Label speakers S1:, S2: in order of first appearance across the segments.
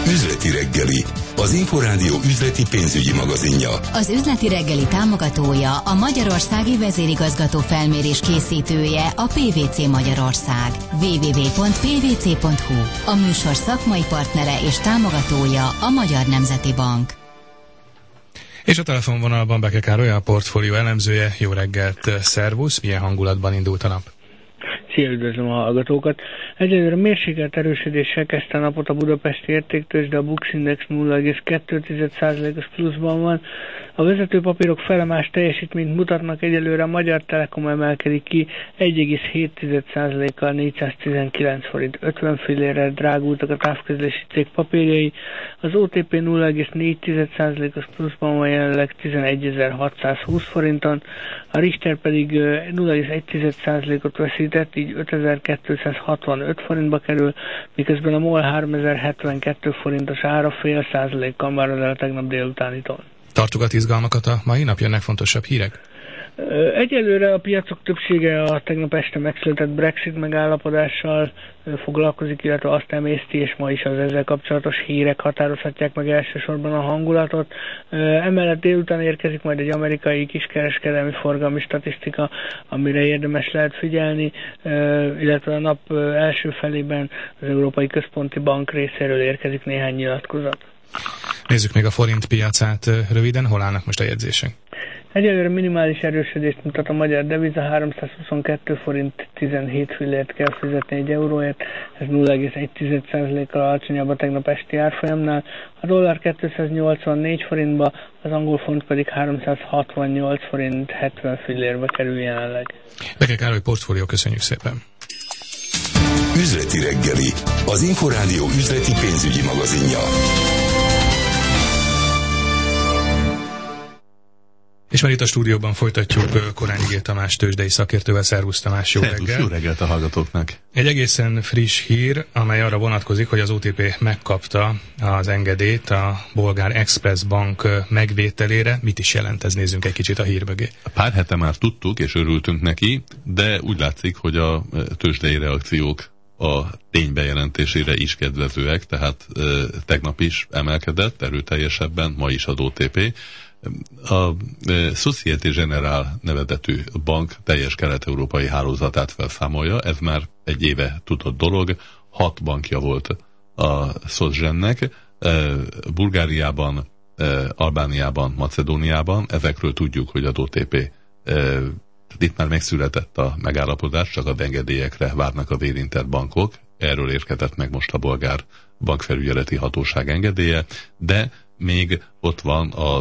S1: Üzleti reggeli, az Inforádió üzleti pénzügyi magazinja.
S2: Az üzleti reggeli támogatója, a Magyarországi Vezérigazgató Felmérés készítője, a PwC Magyarország. www.pwc.hu. A műsor szakmai partnere és támogatója a Magyar Nemzeti Bank.
S3: És a telefonvonalban Beke Károly, a portfólió elemzője. Jó reggelt, szervusz! Milyen hangulatban indult a nap?
S4: Szia, üdvözlöm a hallgatókat! Egyelőre mérsékelt erősödéssel kezdte a napot a budapesti értéktőzsde, a Bux Index 0,2%-os pluszban van. A vezető papírok felemás teljesítményt mutatnak, egyelőre a Magyar Telekom emelkedik ki 1,7%-kal 419 forint 50 fillérrel drágultak a távközlési cég papírjai. Az OTP 0,4%-os pluszban van jelenleg 11.620 forinton, a Richter pedig 0,1%-ot veszített, így 5265 forintba kerül, miközben a MOL 3072 forintos ára fél százalékkal marad el a tegnap délutánitól.
S3: Tartogat izgalmakat a mai nap, jönnek fontosabb hírek?
S4: Egyelőre a piacok többsége a tegnap este megszületett Brexit megállapodással foglalkozik, illetve azt emészti, és ma is az ezzel kapcsolatos hírek határozhatják meg elsősorban a hangulatot. Emellett délután érkezik majd egy amerikai kiskereskedelmi forgalmi statisztika, amire érdemes lehet figyelni, illetve a nap első felében az Európai Központi Bank részéről érkezik néhány nyilatkozat.
S3: Nézzük még a forint piacát röviden, hol állnak most a jegyzések?
S4: Egyelőre minimális erősödést mutat a magyar deviza, 322 forint 17 fillért kell fizetni egy euróért, ez 0,1%-kal alacsonyabb a tegnap esti árfolyamnál, a dollár 284 forintba, az angol font pedig 368 forint 70 fillérbe kerül jelenleg.
S3: Beke Károly, portfólió, köszönjük szépen!
S1: Üzleti reggeli, az Inforádió üzleti pénzügyi magazinja.
S3: És már itt a stúdióban folytatjuk Korányi G. Tamás tőzsdei szakértővel. Szervusz Tamás, jó reggel!
S5: Jó reggelt a hallgatóknak!
S3: Egy egészen friss hír, amely arra vonatkozik, hogy az OTP megkapta az engedélyt a Bolgár Express Bank megvételére. Mit is jelent ez? Nézzünk egy kicsit a hír mögé.
S5: Pár hete már tudtuk és örültünk neki, de úgy látszik, hogy a tőzsdei reakciók a tény bejelentésére is kedvezőek, tehát tegnap is emelkedett erőteljesebben, ma is az OTP. A Société Générale nevezetű bank teljes kelet-európai hálózatát felszámolja, ez már egy éve tudott dolog, 6 bankja volt a SocGennek, Bulgáriában, Albániában, Macedóniában, ezekről tudjuk, hogy az OTP itt már megszületett a megállapodás, csak a engedélyekre várnak az érintett bankok, erről érkezett meg most a bolgár bankfelügyeleti hatóság engedélye, de még ott van a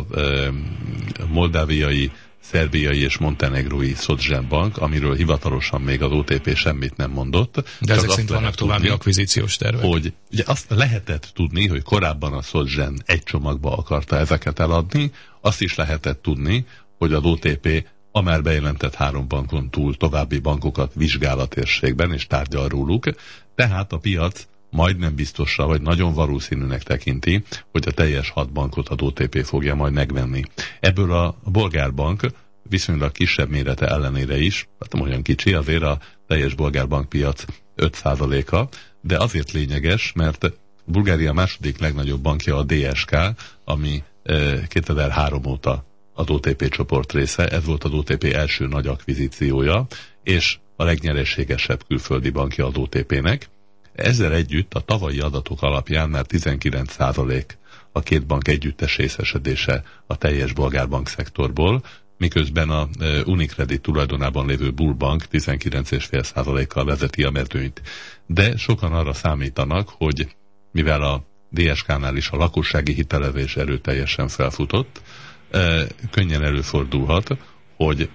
S5: moldáviai, szerbiai és montenegrói SocGen bank, amiről hivatalosan még az OTP semmit nem mondott.
S3: De ezek szerint vannak további akvizíciós tervek.
S5: Hogy ugye azt lehetett tudni, hogy korábban a SocGen egy csomagba akarta ezeket eladni, azt is lehetett tudni, hogy az OTP a már bejelentett 3 bankon túl további bankokat vizsgál a térségben és tárgyal róluk, tehát a piac majdnem biztosra, vagy nagyon valószínűnek tekinti, hogy a teljes 6 bankot az OTP fogja majd megvenni. Ebből a bolgár bank viszonylag kisebb mérete ellenére is, hát nem olyan kicsi, azért a teljes bolgár bankpiac 5%-a, de azért lényeges, mert Bulgária második legnagyobb bankja a DSK, ami 2003 óta az OTP csoport része, ez volt az OTP első nagy akvizíciója, és a legnyereségesebb külföldi bankja az OTP-nek. Ezzel együtt a tavalyi adatok alapján már 19% a két bank együttes részesedése a teljes bolgár bankszektorból, miközben a Unicredit tulajdonában lévő Bull Bank 19,5%-kal vezeti a mezőnyt. De sokan arra számítanak, hogy mivel a DSK-nál is a lakossági hitelezés erőteljesen felfutott, könnyen előfordulhat, hogy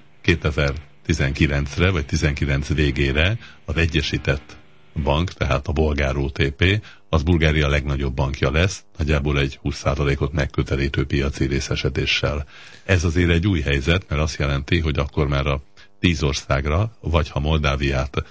S5: 2019-re vagy 19 végére az egyesített bank, tehát a bolgár OTP, az Bulgária legnagyobb bankja lesz, nagyjából egy 20%-ot megközelítő piaci részesedéssel. Ez azért egy új helyzet, mert azt jelenti, hogy akkor már a 10 országra, vagy ha Moldáviát,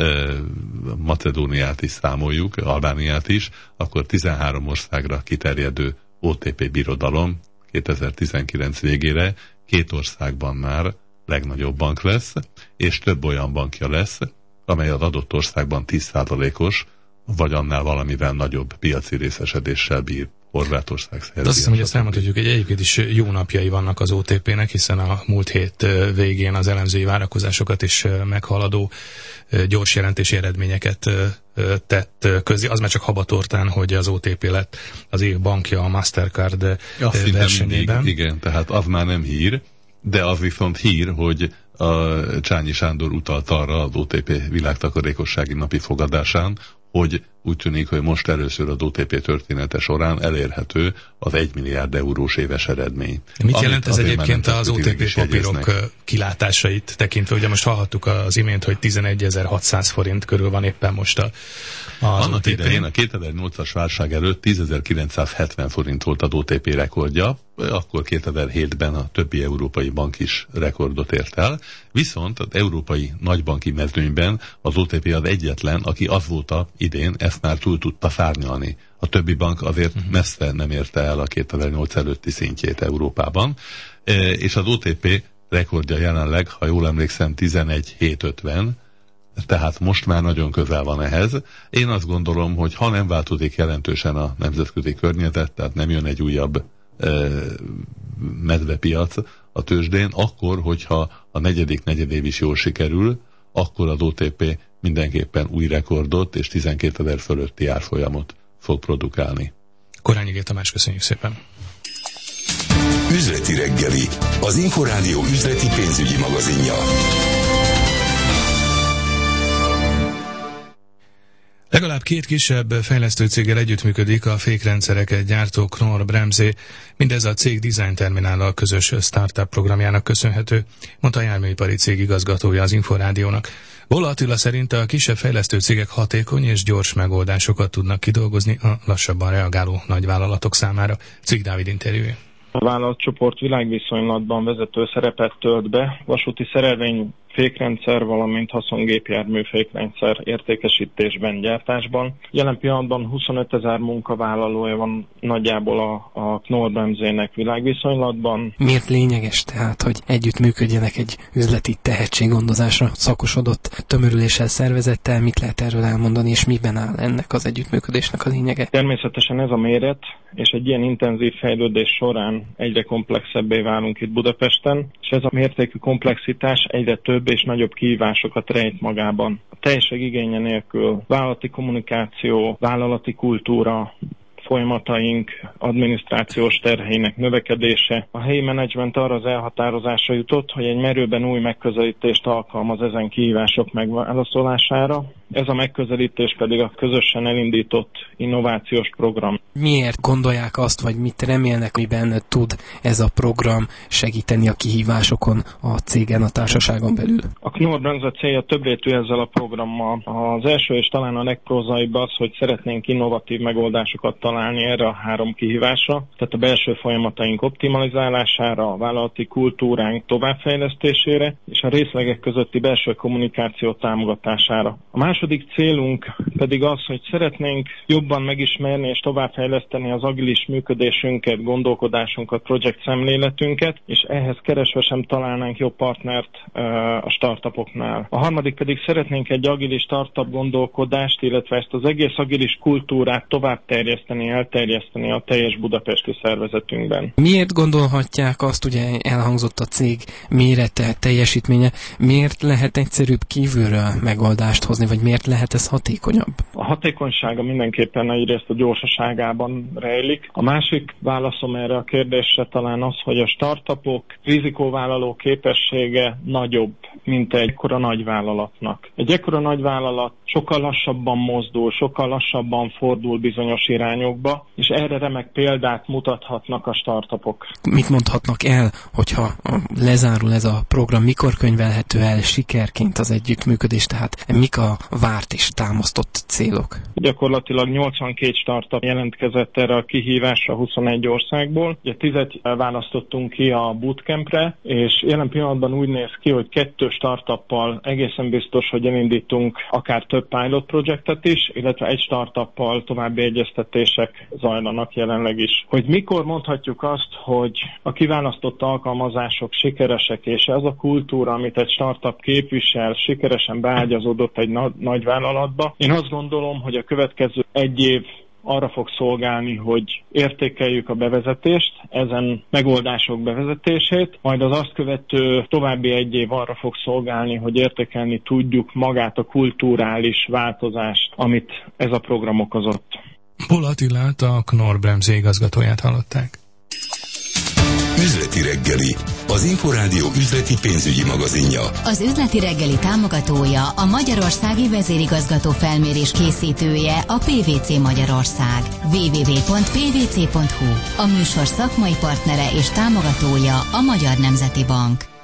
S5: Macedóniát is számoljuk, Albániát is, akkor 13 országra kiterjedő OTP birodalom 2019 végére 2 országban már legnagyobb bank lesz, és több olyan bankja lesz, amely az adott országban 10%-os vagy annál valamivel nagyobb piaci részesedéssel bír. Horvátország szerzi.
S3: Azt hiszem, hogy ezt elmondhatjuk, hogy egyébként is jó napjai vannak az OTP-nek, hiszen a múlt hét végén az elemzői várakozásokat is meghaladó gyors jelentési eredményeket tett közé. Az már csak habatortán, hogy az OTP lett az év bankja a Mastercard versenyében.
S5: Mindig, igen, tehát az már nem hír, de az viszont hír, hogy a Csányi Sándor utalt arra az OTP világtakarékossági napi fogadásán, hogy úgy tűnik, hogy most először az OTP története során elérhető az 1 milliárd eurós éves eredmény.
S3: Mit jelent ez egyébként az OTP papírok kilátásait tekintve? Ugye most hallhattuk az imént, hogy 11.600 forint körül van éppen most az
S5: annak
S3: OTP.
S5: idején a 2008-as válság előtt 10.970 forint volt az OTP rekordja, akkor 2007-ben a többi európai bank is rekordot ért el, viszont az európai nagybanki mezőnyben az OTP az egyetlen, aki azóta idén ezt már túl tudta szárnyalni. A többi bank azért messze nem érte el a 2008 előtti szintjét Európában, és az OTP rekordja jelenleg, ha jól emlékszem, 11.750, tehát most már nagyon közel van ehhez. Én azt gondolom, hogy ha nem változik jelentősen a nemzetközi környezet, tehát nem jön egy újabb medvepiac a tőzsdén, akkor, hogyha a negyedik negyedév is jól sikerül, akkor az OTP mindenképpen új rekordot és 12 000 fölötti árfolyamot fog produkálni.
S3: Korányi G. Tamás, köszönjük szépen!
S1: Üzleti reggeli, az Inforádió üzleti pénzügyi magazinja.
S3: Legalább 2 kisebb fejlesztő céggel együttműködik a fékrendszereket gyártó Knorr Bremse, mindez a cég Design Terminállal közös startup programjának köszönhető, mondta a járműipari cég igazgatója az Inforádiónak. Bolla Attila szerint a kisebb fejlesztő cégek hatékony és gyors megoldásokat tudnak kidolgozni a lassabban reagáló nagyvállalatok számára. Cég Dávid interjúja.
S6: A vállalatcsoport világviszonylatban vezető szerepet tölt be, vasúti szerelvény fékrendszer, valamint haszongépjármű fékrendszer értékesítésben, gyártásban. Jelen pillanatban 25 000 munkavállalója van nagyjából a Knorr Bremse-nek világviszonylatban.
S7: Miért lényeges tehát, hogy együttműködjenek egy üzleti tehetséggondozásra szakosodott tömörüléssel, szervezettel? Mit lehet erről elmondani, és miben áll ennek az együttműködésnek a lényege?
S6: Természetesen ez a méret, és egy ilyen intenzív fejlődés során egyre komplexebbé válunk itt Budapesten, és ez a mértékű komplexitás egyre több és nagyobb kihívásokat rejt magában. A teljesség igénye nélkül vállalati kommunikáció, vállalati kultúra, folyamataink adminisztrációs terheinek növekedése. A helyi menedzsment arra az elhatározásra jutott, hogy egy merőben új megközelítést alkalmaz ezen kihívások megválaszolására. Ez a megközelítés pedig a közösen elindított innovációs program.
S7: Miért gondolják azt, vagy mit remélnek, miben tud ez a program segíteni a kihívásokon a cégen, a társaságon belül? A
S6: Knorr Bremse célja többrétű ezzel a programmal. Az első és talán a legprózaibb az, hogy szeretnénk innovatív megoldásokat találni erre a 3 kihívásra, tehát a belső folyamataink optimalizálására, a vállalati kultúránk továbbfejlesztésére és a részlegek közötti belső kommunikáció támogatására. A második célunk pedig az, hogy szeretnénk jobban megismerni és továbbfejleszteni az agilis működésünket, gondolkodásunkat, projekt szemléletünket, és ehhez keresve sem találnánk jobb partnert a startupoknál. A harmadik pedig szeretnénk egy agilis startup gondolkodást, illetve ezt az egész agilis kultúrát továbbterjeszteni, elterjeszteni a teljes budapesti szervezetünkben.
S7: Miért gondolhatják azt, ugye elhangzott a cég mérete, teljesítménye, miért lehet egyszerűbb kívülről megoldást hozni, vagy miért lehet ez hatékonyabb?
S6: A hatékonysága mindenképpen egyrészt a gyorsaságában rejlik. A másik válaszom erre a kérdésre talán az, hogy a startupok rizikóvállaló képessége nagyobb, mint egy ekkora nagyvállalatnak. Egy ekkora nagyvállalat sokkal lassabban mozdul, sokkal lassabban fordul bizonyos irányokba, és erre remek példát mutathatnak a startupok.
S7: Mit mondhatnak el, hogyha lezárul ez a program, mikor könyvelhető el sikerként az együttműködés, tehát mik a várt és támasztott célok?
S6: Gyakorlatilag 82 startup jelentkezett erre a kihívásra 21 országból. Ugye 10-et választottunk ki a bootcampre, és jelen pillanatban úgy néz ki, hogy 2 startuppal egészen biztos, hogy elindítunk akár több pilot projektet is, illetve egy startuppal további egyeztetések zajlanak jelenleg is. Hogy mikor mondhatjuk azt, hogy a kiválasztott alkalmazások sikeresek, és ez a kultúra, amit egy startup képvisel, sikeresen beágyazódott egy nagyvállalatba. Én azt gondolom, hogy a következő egy év arra fog szolgálni, hogy értékeljük a bevezetést, ezen megoldások bevezetését, majd az azt követő további egy év arra fog szolgálni, hogy értékelni tudjuk magát a kulturális változást, amit ez a program okozott.
S3: Pol Attilát, a Knorr Bremse igazgatóját hallották.
S1: Üzleti reggeli, az Inforádió üzleti pénzügyi magazinja.
S2: Az üzleti reggeli támogatója, a magyarországi vezérigazgató felmérés készítője, a PwC Magyarország. www.pwc.hu. A műsor szakmai partnere és támogatója a Magyar Nemzeti Bank.